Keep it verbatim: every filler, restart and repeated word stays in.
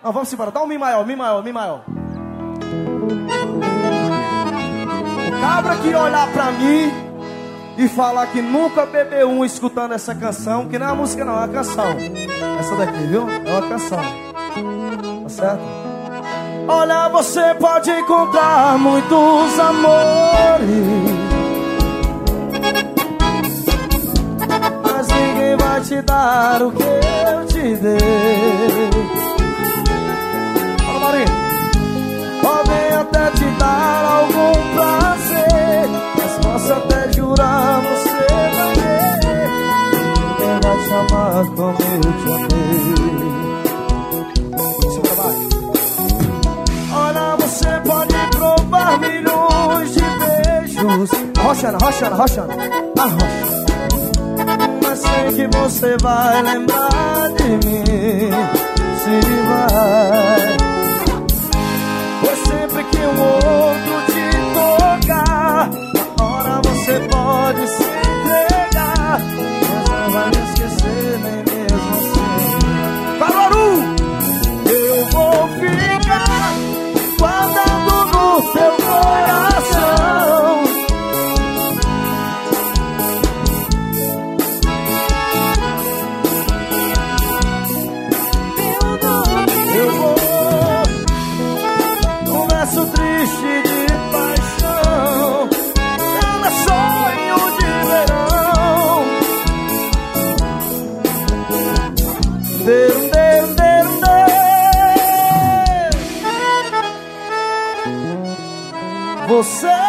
Não, vamos embora. Dá um mi maior, mi maior, mi maior. O cabra que olhar pra mim e falar que nunca bebeu um escutando essa canção, que não é uma música não, é uma canção. Essa daqui, viu? É uma canção. Tá certo? Olha, você pode encontrar muitos amores, mas ninguém vai te dar o que eu te dei. Fala, Marinho. Podem até te dar algum prazer, mas posso até jurar, você vai ver. Ninguém vai te amar como eu te amei. Seu trabalho. Olha, você pode provar milhões de beijos. Roxana, roxana, roxana. Ah, roxana. Mas sei que você vai lembrar de mim. Se vai. Pois sempre que um outro te tocar, na hora você pode se entregar, mas não vai me esquecer nem mesmo assim. Caruaru! Eu vou ficar guardando no teu coração. Eu vou um verso triste de paixão, é meu sonho de verão. Derum, derum, derum, derum. Você